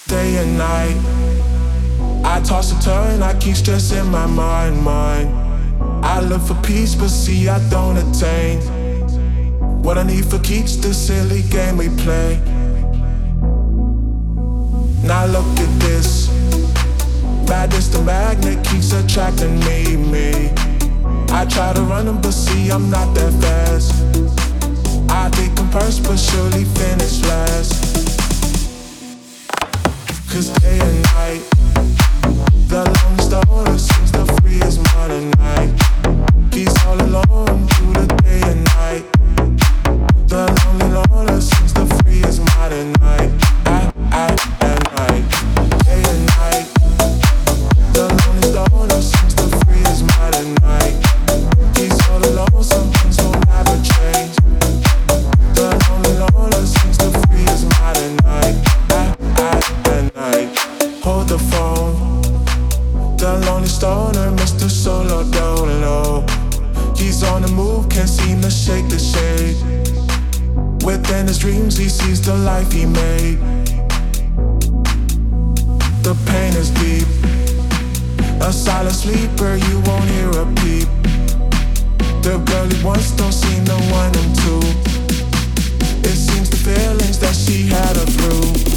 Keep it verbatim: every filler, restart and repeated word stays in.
day and night I toss and turn, I keep stressing my mind, mind. I look for peace, but see I don't attain what I need for keeps the silly game we play. Now look at this, madness the magnet keeps attracting me, me. I try to run them, but see I'm not that fast. I think I'm first, but surely finish last. Cause day and night, the loneliest owner seems the freest modern night. He's all alone through the day and night. The lonely loner seems the freest modern night. I, I, at night, day and night. The loneliest owner seems the freest modern night. He's all alone, some things will never change. The lonely loner seems the freest modern night. I, I, at night, hold the phone. The lonely stoner, Mister Solo Dolo. He's on the move, can't seem to shake the shade. Within his dreams, he sees the life he made. The pain is deep. A silent sleeper, you won't hear a peep. The girl he wants don't seem the one and two. It seems the feelings that she had her through.